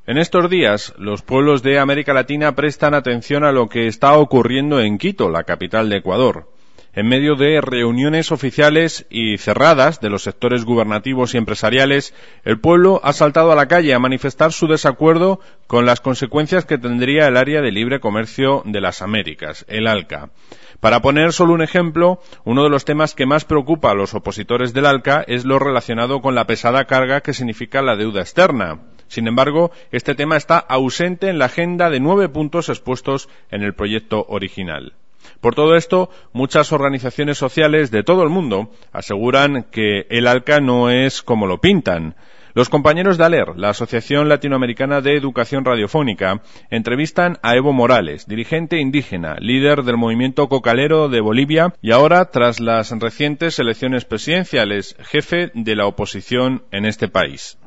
En estos días, los pueblos de América Latina prestan atención a lo que está ocurriendo en Quito, la capital de Ecuador. En medio de reuniones oficiales y cerradas de los sectores gubernativos y empresariales, el pueblo ha saltado a la calle a manifestar su desacuerdo con las consecuencias que tendría el Área de Libre Comercio de las Américas, el ALCA. Para poner solo un ejemplo, uno de los temas que más preocupa a los opositores del ALCA es lo relacionado con la pesada carga que significa la deuda externa. Sin embargo, este tema está ausente en la agenda de 9 puntos expuestos en el proyecto original. Por todo esto, muchas organizaciones sociales de todo el mundo aseguran que el ALCA no es como lo pintan. Los compañeros de ALER, la Asociación Latinoamericana de Educación Radiofónica, entrevistan a Evo Morales, dirigente indígena, líder del movimiento cocalero de Bolivia y ahora, tras las recientes elecciones presidenciales, jefe de la oposición en este país.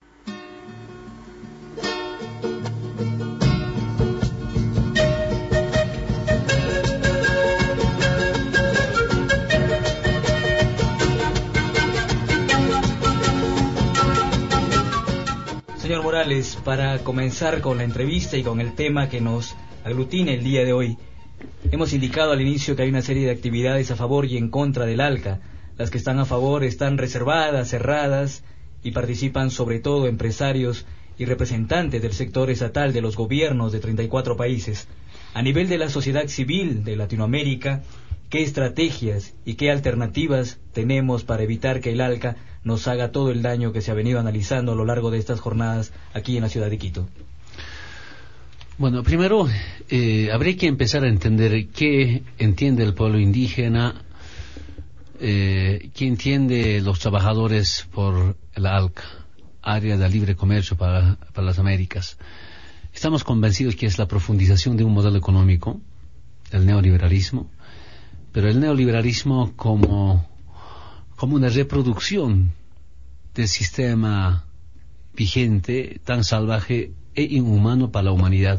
Señor Morales, para comenzar con la entrevista y con el tema que nos aglutina el día de hoy, hemos indicado al inicio que hay una serie de actividades a favor y en contra del ALCA. Las que están a favor están reservadas, cerradas, y participan sobre todo empresarios y representantes del sector estatal de los gobiernos de 34 países. A nivel de la sociedad civil de Latinoamérica, ¿qué estrategias y qué alternativas tenemos para evitar que el ALCA nos haga todo el daño que se ha venido analizando a lo largo de estas jornadas aquí en la ciudad de Quito? Bueno, primero habría que empezar a entender qué entiende el pueblo indígena, qué entiende los trabajadores por el ALCA, Área de Libre Comercio para las Américas. Estamos convencidos que es la profundización de un modelo económico, el neoliberalismo, pero el neoliberalismo como una reproducción del sistema vigente, tan salvaje e inhumano para la humanidad.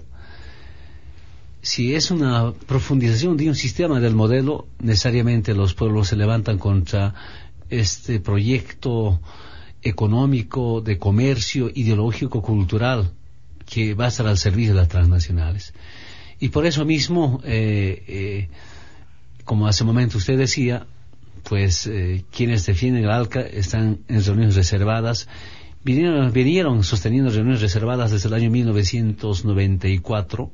Si es una profundización de un sistema del modelo, necesariamente los pueblos se levantan contra este proyecto económico, de comercio, ideológico, cultural, que va a estar al servicio de las transnacionales. Y por eso mismo, como hace un momento usted decía, pues quienes defienden el ALCA están en reuniones reservadas, vinieron sosteniendo reuniones reservadas desde el año 1994,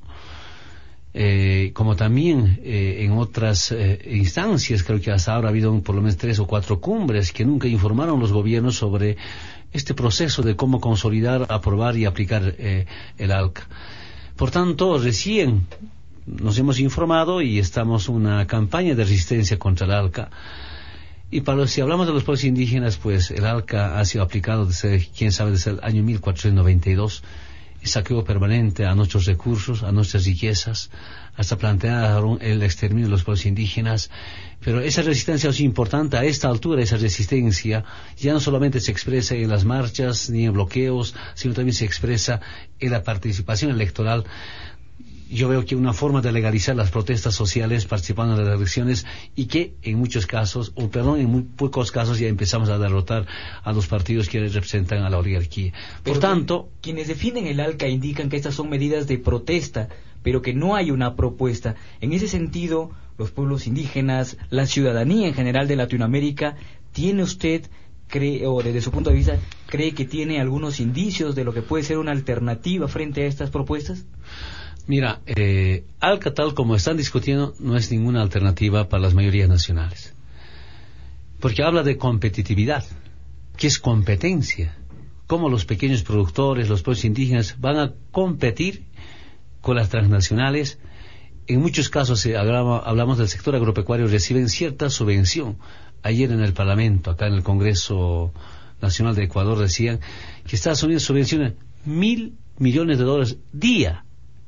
como también en otras instancias. Creo que hasta ahora ha habido por lo menos 3 o 4 cumbres que nunca informaron los gobiernos sobre este proceso de cómo consolidar, aprobar y aplicar el ALCA. Por tanto, recién nos hemos informado y estamos en una campaña de resistencia contra el ALCA. Y si hablamos de los pueblos indígenas, pues el ALCA ha sido aplicado desde el año 1492, y saqueo permanente a nuestros recursos, a nuestras riquezas, hasta plantear el exterminio de los pueblos indígenas. Pero esa resistencia es importante. A esta altura, esa resistencia ya no solamente se expresa en las marchas ni en bloqueos, sino también se expresa en la participación electoral. Yo veo que una forma de legalizar las protestas sociales participando en las elecciones, y que en muchos casos, en muy pocos casos, ya empezamos a derrotar a los partidos que representan a la oligarquía. Por tanto, quienes defienden el ALCA indican que estas son medidas de protesta, pero que no hay una propuesta. En ese sentido, los pueblos indígenas, la ciudadanía en general de Latinoamérica, ¿tiene usted, o desde su punto de vista, cree que tiene algunos indicios de lo que puede ser una alternativa frente a estas propuestas? Mira, ALCA, tal como están discutiendo, no es ninguna alternativa para las mayorías nacionales. Porque habla de competitividad. ¿Qué es competencia? Cómo los pequeños productores, los pueblos indígenas, van a competir con las transnacionales. En muchos casos, hablamos del sector agropecuario, reciben cierta subvención. Ayer en el Parlamento, acá en el Congreso Nacional de Ecuador, decían que Estados Unidos subvenciona $1.000 millones día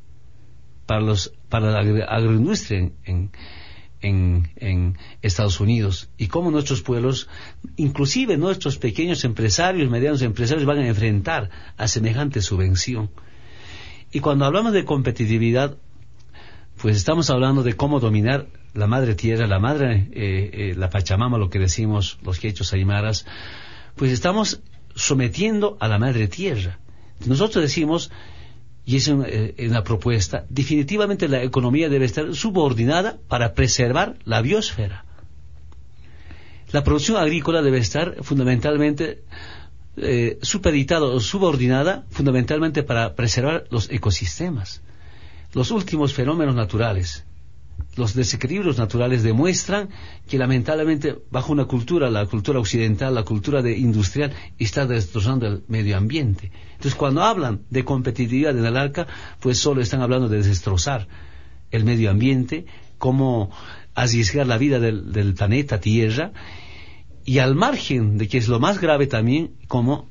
para la agroindustria en Estados Unidos, y cómo nuestros pueblos, inclusive nuestros pequeños empresarios, medianos empresarios, van a enfrentar a semejante subvención. Y cuando hablamos de competitividad, pues estamos hablando de cómo dominar la madre tierra, la Pachamama, lo que decimos los quechos aymaras. Pues estamos sometiendo a la madre tierra. Nosotros decimos, y es una propuesta, definitivamente la economía debe estar subordinada para preservar la biosfera. La producción agrícola debe estar fundamentalmente supeditada o subordinada fundamentalmente para preservar los ecosistemas. Los últimos fenómenos naturales, los desequilibrios naturales demuestran que lamentablemente bajo una cultura, la cultura occidental, la cultura industrial, está destrozando el medio ambiente. Entonces cuando hablan de competitividad en el ALCA, pues solo están hablando de destrozar el medio ambiente, cómo arriesgar la vida del planeta Tierra, y al margen de que es lo más grave también, cómo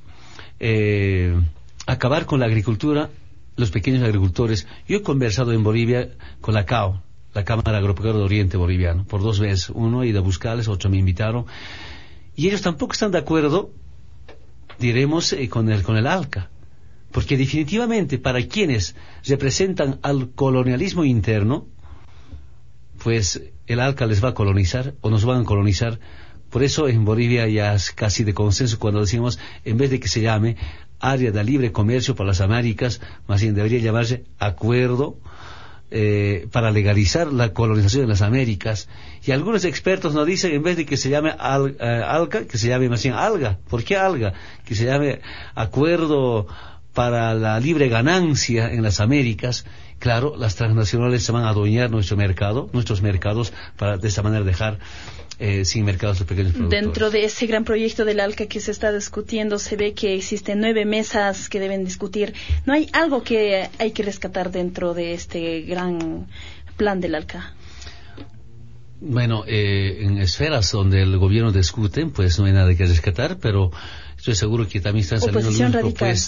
acabar con la agricultura, los pequeños agricultores. Yo he conversado en Bolivia con la CAO, la Cámara Agropecuaria de Oriente Boliviano, por 2 veces. Uno he ido a buscarles, otro me invitaron. Y ellos tampoco están de acuerdo, diremos, con el ALCA. Porque definitivamente para quienes representan al colonialismo interno, pues el ALCA les va a colonizar o nos van a colonizar. Por eso en Bolivia ya es casi de consenso cuando decimos, en vez de que se llame Área de Libre Comercio para las Américas, más bien debería llamarse Acuerdo para legalizar la colonización de las Américas. Y algunos expertos nos dicen, en vez de que se llame ALCA, que se llame más bien ALGA. ¿Por qué ALGA? Que se llame Acuerdo para la Libre Ganancia en las Américas. Claro, las transnacionales se van a adueñar nuestros mercados, para de esta manera dejar sin mercados los pequeños productores. Dentro de ese gran proyecto del ALCA que se está discutiendo, se ve que existen 9 mesas que deben discutir. ¿No hay algo que hay que rescatar dentro de este gran plan del ALCA? Bueno, en esferas donde el gobierno discute, pues no hay nada que rescatar, pero estoy seguro que también están saliendo algunas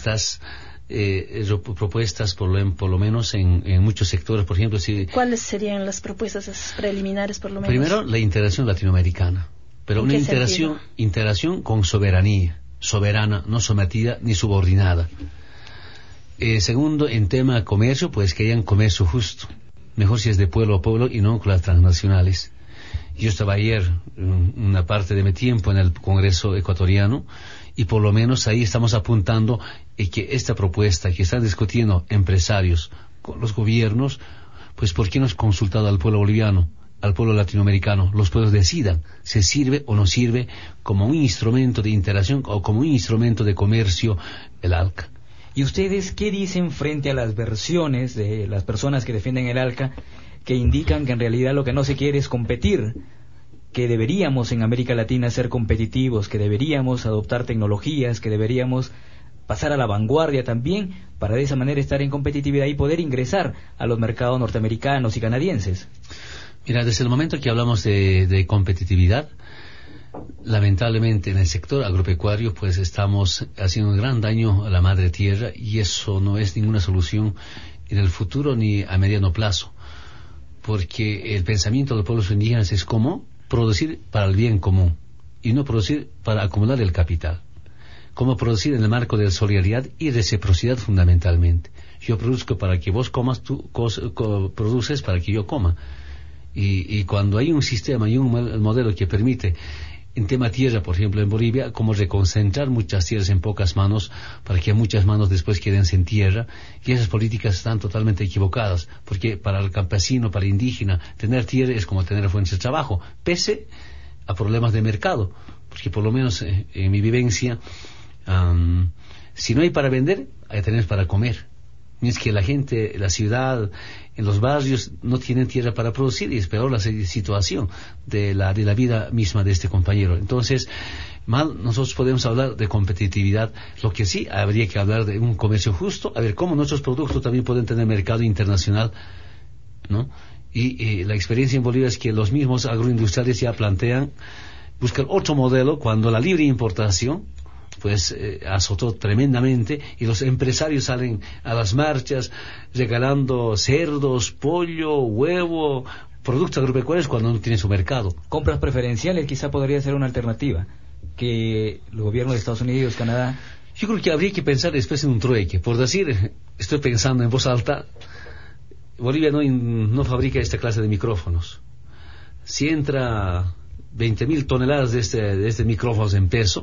propuestas por lo menos en muchos sectores. Por ejemplo, ¿cuáles serían las propuestas preliminares por lo menos? Primero, la integración latinoamericana, pero una integración con soberana, no sometida ni subordinada. Segundo, en tema de comercio, pues que hayan comercio justo, mejor si es de pueblo a pueblo y no con las transnacionales. Yo estaba ayer una parte de mi tiempo en el Congreso ecuatoriano, y por lo menos ahí estamos apuntando que esta propuesta que están discutiendo empresarios con los gobiernos, pues ¿por qué no es consultado al pueblo boliviano, al pueblo latinoamericano? Los pueblos decidan si sirve o no sirve como un instrumento de interacción o como un instrumento de comercio el ALCA. ¿Y ustedes qué dicen frente a las versiones de las personas que defienden el ALCA, que indican que en realidad lo que no se quiere es competir, que deberíamos en América Latina ser competitivos, que deberíamos adoptar tecnologías, que deberíamos pasar a la vanguardia también, para de esa manera estar en competitividad y poder ingresar a los mercados norteamericanos y canadienses? Mira, desde el momento que hablamos de competitividad, lamentablemente en el sector agropecuario pues estamos haciendo un gran daño a la madre tierra, y eso no es ninguna solución en el futuro ni a mediano plazo, porque el pensamiento de los pueblos indígenas es cómo producir para el bien común y no producir para acumular el capital. Cómo producir en el marco de solidaridad y reciprocidad fundamentalmente. Yo produzco para que vos comas, tú produces para que yo coma. Y cuando hay un sistema y un modelo que permite, en tema tierra, por ejemplo, en Bolivia, como reconcentrar muchas tierras en pocas manos para que muchas manos después queden sin tierra, y esas políticas están totalmente equivocadas, porque para el campesino, para el indígena, tener tierra es como tener fuentes de trabajo, pese a problemas de mercado, porque por lo menos en mi vivencia, si no hay para vender, hay que tener para comer. Y es que la gente, la ciudad, en los barrios no tienen tierra para producir, y es peor la situación de la vida misma de este compañero. Entonces, nosotros podemos hablar de competitividad. Lo que sí habría que hablar de un comercio justo, a ver cómo nuestros productos también pueden tener mercado internacional, ¿no? Y la experiencia en Bolivia es que los mismos agroindustriales ya plantean buscar otro modelo cuando la libre importación pues azotó tremendamente, y los empresarios salen a las marchas regalando cerdos, pollo, huevo, productos agropecuarios cuando no tienen su mercado. Compras preferenciales quizá podría ser una alternativa, que el gobierno de Estados Unidos, Canadá... Yo creo que habría que pensar después en un trueque. Por decir, estoy pensando en voz alta, Bolivia no fabrica esta clase de micrófonos. Si entra 20.000 toneladas de este micrófonos en peso,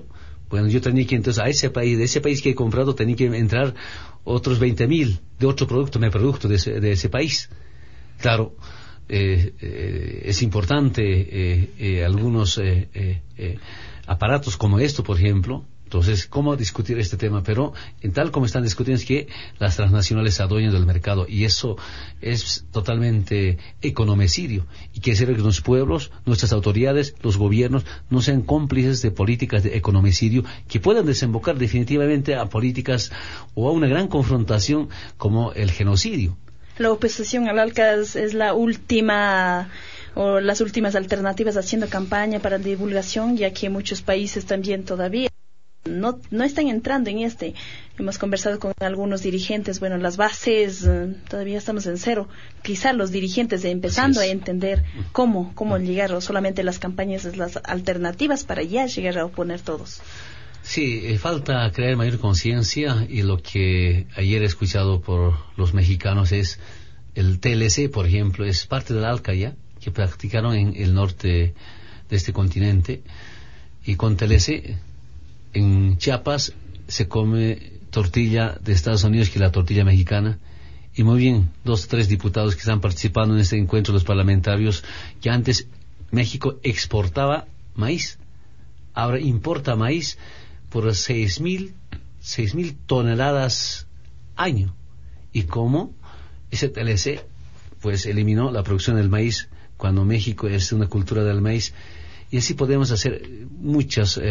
Bueno, yo tenía que entonces a ese país, de ese país que he comprado, tenía que entrar otros 20.000 de otro producto de ese país. Claro, es importante algunos aparatos como esto, por ejemplo. Entonces, ¿cómo discutir este tema? Pero, en tal como están discutiendo, es que las transnacionales se adueñan del mercado, y eso es totalmente economicidio. Y quiere decir que los pueblos, nuestras autoridades, los gobiernos, no sean cómplices de políticas de economicidio que puedan desembocar definitivamente a políticas o a una gran confrontación como el genocidio. La oposición al ALCA es la última o las últimas alternativas haciendo campaña para divulgación, ya que muchos países también todavía no están entrando en este. Hemos conversado con algunos dirigentes, bueno, las bases todavía estamos en cero. Quizá los dirigentes empezando a entender cómo llegar, o solamente las campañas es las alternativas para ya llegar a oponer todos. Sí, falta crear mayor conciencia, y lo que ayer he escuchado por los mexicanos es el TLC, por ejemplo, es parte del ALCA ya, que practicaron en el norte de este continente, y con TLC en Chiapas se come tortilla de Estados Unidos, que es la tortilla mexicana, y muy bien, 2 o 3 diputados que están participando en este encuentro, los parlamentarios, que antes México exportaba maíz, ahora importa maíz por 6.000 toneladas año, y como ese TLC pues eliminó la producción del maíz, cuando México es una cultura del maíz. Y así podemos hacer muchos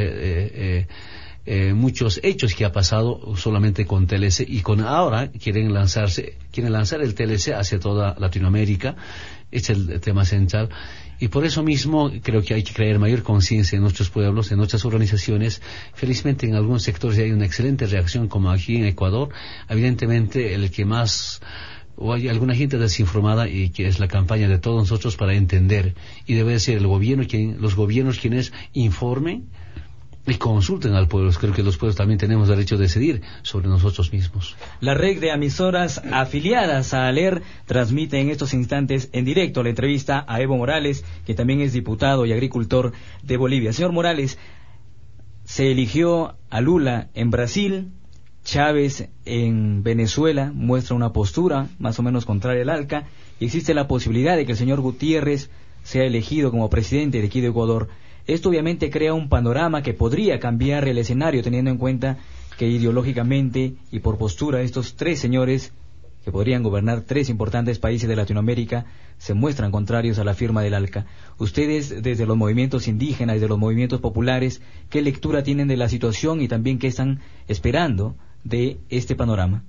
hechos que ha pasado solamente con TLC, y con ahora quieren lanzar el TLC hacia toda Latinoamérica. Este es el tema central, y por eso mismo creo que hay que crear mayor conciencia en nuestros pueblos, en nuestras organizaciones. Felizmente en algunos sectores hay una excelente reacción, como aquí en Ecuador. Evidentemente el que más, o hay alguna gente desinformada, y que es la campaña de todos nosotros para entender, y debe ser los gobiernos quienes informen y consulten al pueblo. Creo que los pueblos también tenemos derecho a decidir sobre nosotros mismos. La red de emisoras afiliadas a ALER transmite en estos instantes en directo la entrevista a Evo Morales, que también es diputado y agricultor de Bolivia. Señor Morales, se eligió a Lula en Brasil, Chávez en Venezuela muestra una postura más o menos contraria al ALCA, y existe la posibilidad de que el señor Gutiérrez sea elegido como presidente de aquí de Ecuador. Esto obviamente crea un panorama que podría cambiar el escenario, teniendo en cuenta que ideológicamente y por postura estos 3 señores, que podrían gobernar 3 importantes países de Latinoamérica, se muestran contrarios a la firma del ALCA. Ustedes, desde los movimientos indígenas, desde los movimientos populares, ¿qué lectura tienen de la situación y también qué están esperando de este panorama?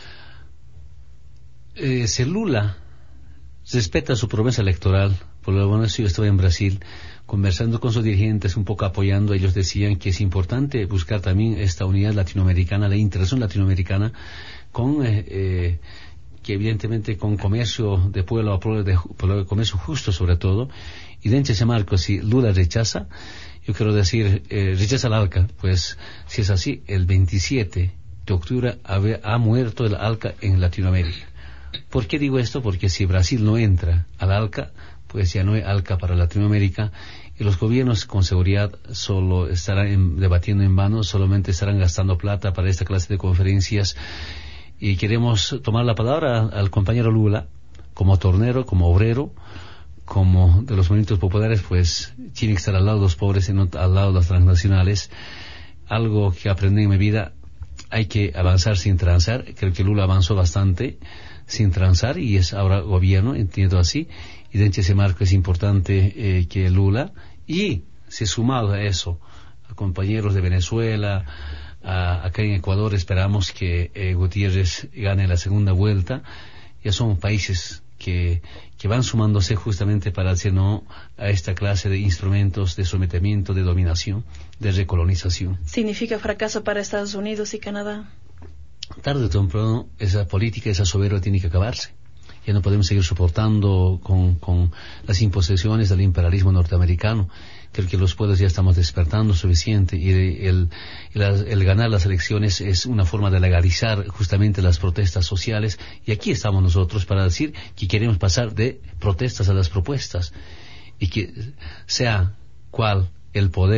Si Lula respeta su promesa electoral, por lo menos yo estuve en Brasil conversando con sus dirigentes, un poco apoyando. Ellos decían que es importante buscar también esta unidad latinoamericana, la integración latinoamericana, con que evidentemente con comercio de pueblo a pueblo, de comercio justo sobre todo. Y dentro de ese marco, si Lula rechaza, yo quiero decir, rechaza el ALCA, pues si es así, el 27 de octubre ha muerto el ALCA en Latinoamérica. ¿Por qué digo esto? Porque si Brasil no entra al ALCA, pues ya no hay ALCA para Latinoamérica, y los gobiernos con seguridad solo estarán debatiendo en vano, solamente estarán gastando plata para esta clase de conferencias. Y queremos tomar la palabra al compañero Lula, como tornero, como obrero, como de los movimientos populares, pues tiene que estar al lado de los pobres y no al lado de las transnacionales. Algo que aprendí en mi vida: hay que avanzar sin transar. Creo que Lula avanzó bastante sin transar, y es ahora gobierno, entiendo así. Y dentro de ese marco es importante que Lula, y se sumado a eso a compañeros de Venezuela, acá en Ecuador esperamos que Gutiérrez gane la segunda vuelta. Ya son países que van sumándose justamente para decir no a esta clase de instrumentos de sometimiento, de dominación, de recolonización. ¿Significa fracaso para Estados Unidos y Canadá? Tarde o temprano esa política, esa soberbia tiene que acabarse. Ya no podemos seguir soportando con las imposiciones del imperialismo norteamericano. Creo que los pueblos ya estamos despertando suficiente, y el ganar las elecciones es una forma de legalizar justamente las protestas sociales, y aquí estamos nosotros para decir que queremos pasar de protestas a las propuestas, y que sea cual el poder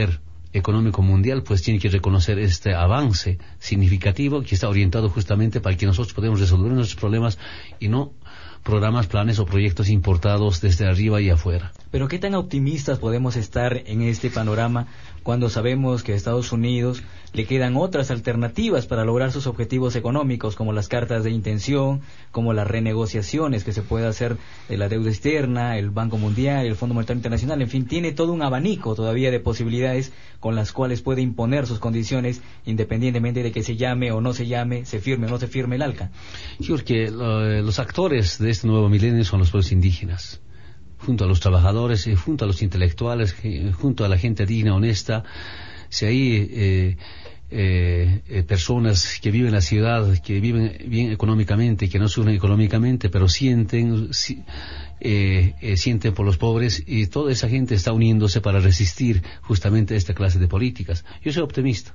Económico Mundial pues tiene que reconocer este avance significativo que está orientado justamente para que nosotros podamos resolver nuestros problemas y no programas, planes o proyectos importados desde arriba y afuera. Pero ¿qué tan optimistas podemos estar en este panorama cuando sabemos que a Estados Unidos le quedan otras alternativas para lograr sus objetivos económicos, como las cartas de intención, como las renegociaciones que se puede hacer de la deuda externa, el Banco Mundial, el Fondo Monetario Internacional, en fin, tiene todo un abanico todavía de posibilidades con las cuales puede imponer sus condiciones independientemente de que se llame o no se llame, se firme o no se firme el ALCA? Yo creo que los actores de este nuevo milenio son los pueblos indígenas, junto a los trabajadores, junto a los intelectuales, junto a la gente digna, honesta. Si hay personas que viven en la ciudad, que viven bien económicamente, que no sufren económicamente, pero sienten por los pobres, y toda esa gente está uniéndose para resistir justamente esta clase de políticas. Yo soy optimista.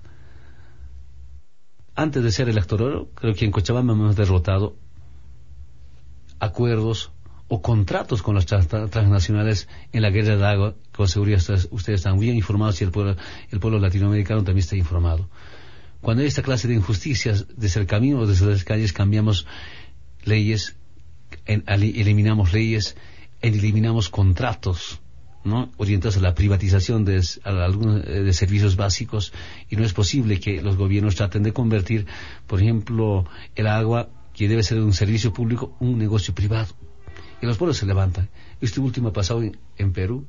Antes de ser electoral, creo que en Cochabamba hemos derrotado acuerdos o contratos con las transnacionales en la guerra de agua. Con seguridad ustedes están bien informados y el pueblo latinoamericano también está informado. Cuando hay esta clase de injusticias, desde el camino o desde las calles cambiamos leyes, eliminamos leyes, eliminamos contratos, ¿no?, orientados a la privatización de servicios básicos, y no es posible que los gobiernos traten de convertir, por ejemplo, el agua, que debe ser un servicio público, un negocio privado. Y los pueblos se levantan. Este último ha pasado en Perú.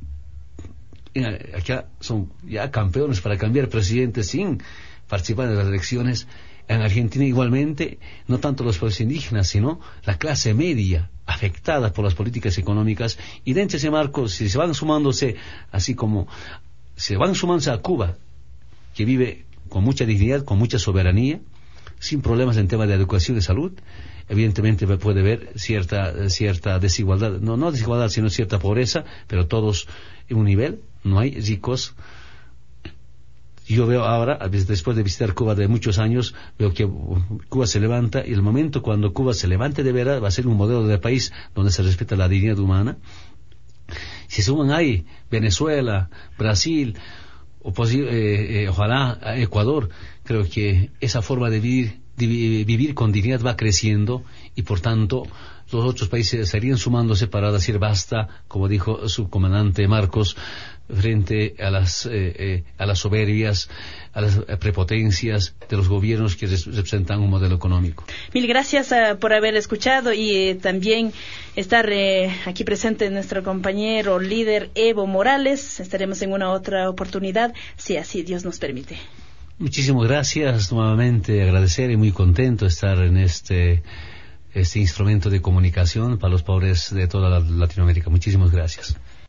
Acá son ya campeones para cambiar presidentes sin participar en las elecciones. En Argentina igualmente, no tanto los pueblos indígenas, sino la clase media afectada por las políticas económicas. Y dentro de ese marco, si se van sumándose, así como se van sumándose a Cuba, que vive con mucha dignidad, con mucha soberanía, sin problemas en temas de educación y salud, evidentemente puede haber cierta desigualdad, no desigualdad, sino cierta pobreza, pero todos en un nivel, no hay ricos. Yo veo ahora, después de visitar Cuba de muchos años, veo que Cuba se levanta, y el momento cuando Cuba se levante de verdad va a ser un modelo de país donde se respeta la dignidad humana. Si suman ahí Venezuela, Brasil, ojalá Ecuador, creo que esa forma de vivir con dignidad va creciendo, y por tanto los otros países estarían sumándose para decir basta, como dijo su comandante Marcos, frente a las soberbias, a las prepotencias de los gobiernos que representan un modelo económico. Mil gracias por haber escuchado, y también estar aquí presente nuestro compañero líder Evo Morales. Estaremos en una otra oportunidad, si así Dios nos permite. Muchísimas gracias, nuevamente agradecer y muy contento de estar en este instrumento de comunicación para los pobres de toda Latinoamérica. Muchísimas gracias.